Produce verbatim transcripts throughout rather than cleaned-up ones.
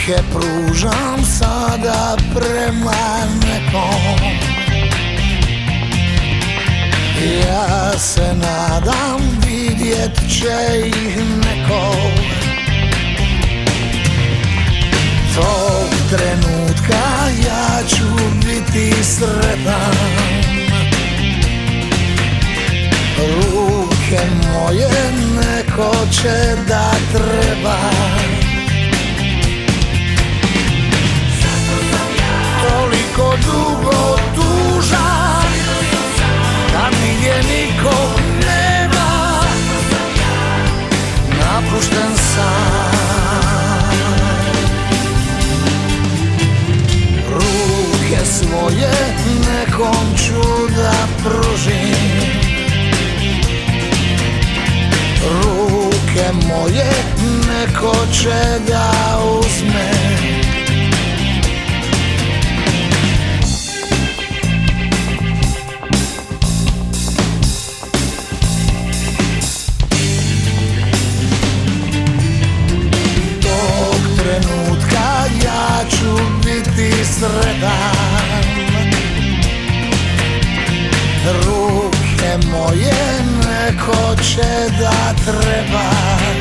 Ruke pružam sada prema nekom, ja se nadam vidjet će ih neko. Tog trenutka ja ću biti sretan, ruke moje neko će da treba. Toliko dugo tužan, kad nigdje nikog nema, napušten sam. Ruke svoje nekom ću da pružim, ruke moje neko će da uzme. Ja ću biti sretan, ruke moje neko će da treba.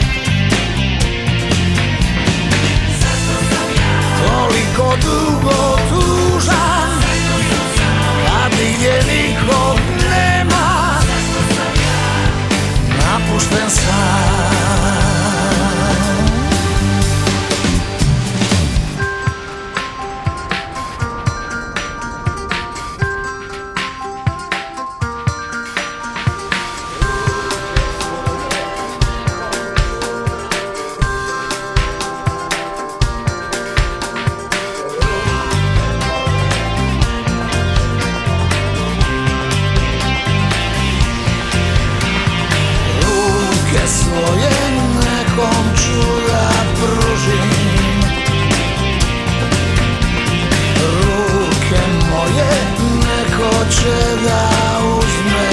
Toliko dugo tužan, kad nigdje nikog nema, napušten sam. Svoje nekom ću da pružim, ruke moje neko će da uzme.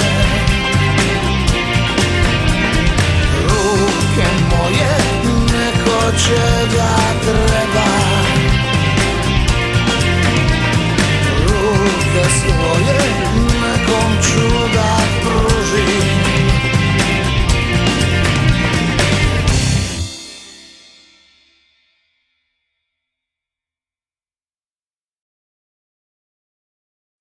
Ruke moje neko će da